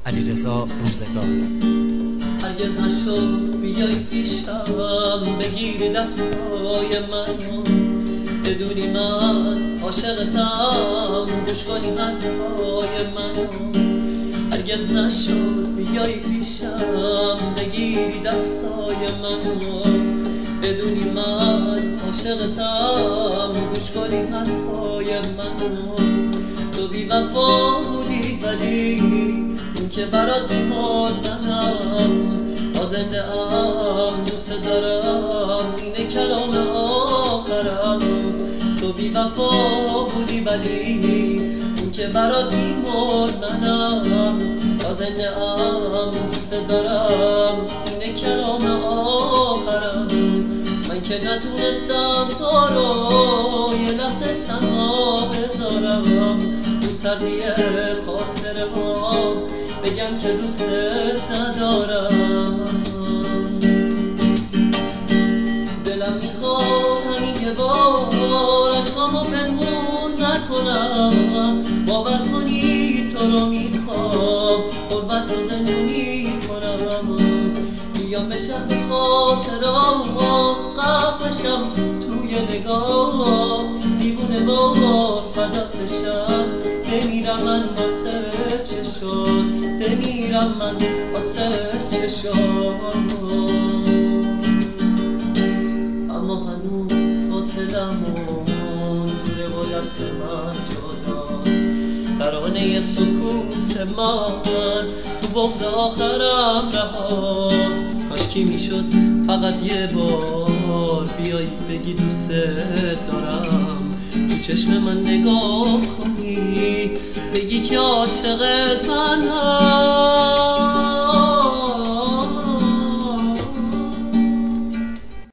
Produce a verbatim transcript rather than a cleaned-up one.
علیرضا روزگار. هرگز نشد بیای پیشم بگیری دستای منو، بدونی من عاشقتم، گوش کنی حرفای منو. هرگز نشد بیای پیشم بگیری دستای منو، بدونی من عاشقتم، گوش کنی حرفای منو. تو بی وفا بودی ولی این که برات میمردم، تا زنده ام دوست دارم، اینه کلام آخرم. تو بی وفا بودی ولی این که برات میمردم، تا زنده ام دوست دارم، اینه کلام آخرم. من که نتونستم تو رو یه لحظه تنها بذارم، تو سردی خاطر ما بگم که دوست ندارم. دلم میخواد همین که بار عشقامو پنهون نکنم، باور کنی تو رو میخوام، قربت رو زندونی کنم. بیام به شهر خاطرام غرق بشم توی نگاه، دیوونه بار فدات بشم، بمیرم من واسه چشم، بمیرم من واسه چشم. اما هنوز فاصلمون دوره و دست من جداست، ترانه سکوت من تو بغض آخرم رهاست. کاشکی میشد فقط یه بار بیایی بگی دوست دارم، تو چشم من نگاه کنی بگی که عاشق تنم.